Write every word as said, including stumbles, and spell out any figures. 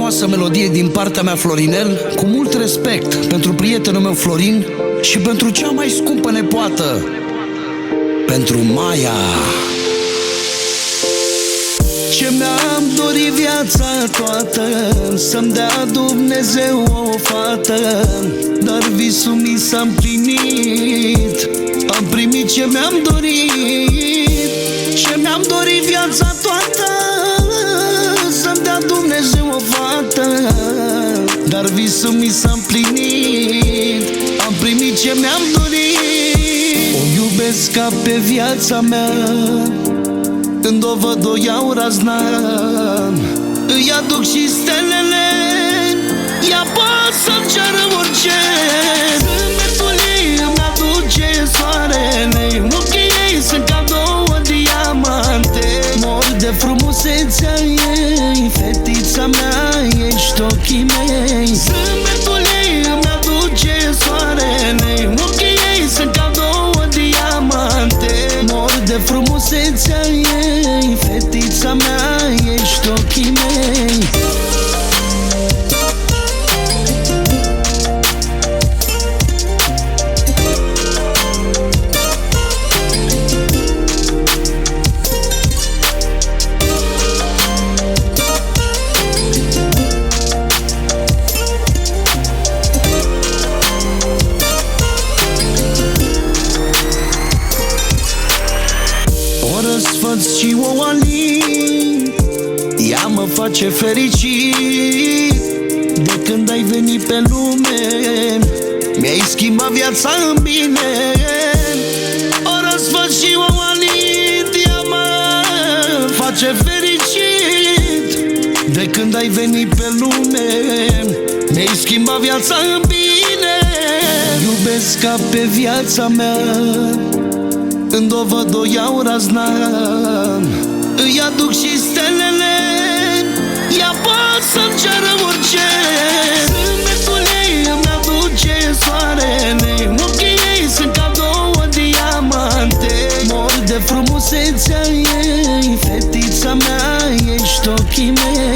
frumoasă melodie din partea mea, Florinel, cu mult respect pentru prietenul meu Florin și pentru cea mai scumpă nepoată, pentru Maia. Ce mi-am dorit viața toată, să-mi dea Dumnezeu o fată, dar visul mi s-a împlinit, am primit ce mi-am dorit. Ce mi-am dorit viața toată, să-mi dea Dumnezeu o fată, dar visul mi s-a împlinit, am primit ce mi-am dorit. O iubesc ca pe viața mea, când o văd o iau razna, îi aduc și stelele, ea poate să-mi ceară orice. Zâmbetul ei îmi aduce soarele, ochii ei sunt ca două diamante. Mor de frumusețea ei, fetița mea, ești ochii mei. Zâmbetul ei îmi aduce soarele, ochii ei sunt ca două diamante. Mor de frumusețea ei, fetița mea, ești ochii mei. Răsfăț și o alin, ea mă face fericit. De când ai venit pe lume, mi-ai schimbat viața în bine. O răsfăț și o alin, ea mă face fericit. De când ai venit pe lume, mi-ai schimbat viața în bine. Iubesc ca pe viața mea, când o văd o iau razna, îi aduc și stelele, ea poate să-mi ceară orice. Zâmbetul ei îmi aduce soarele, ochii ei sunt ca două diamante. Mor de frumusețea ei, fetița mea, ești ochii mei.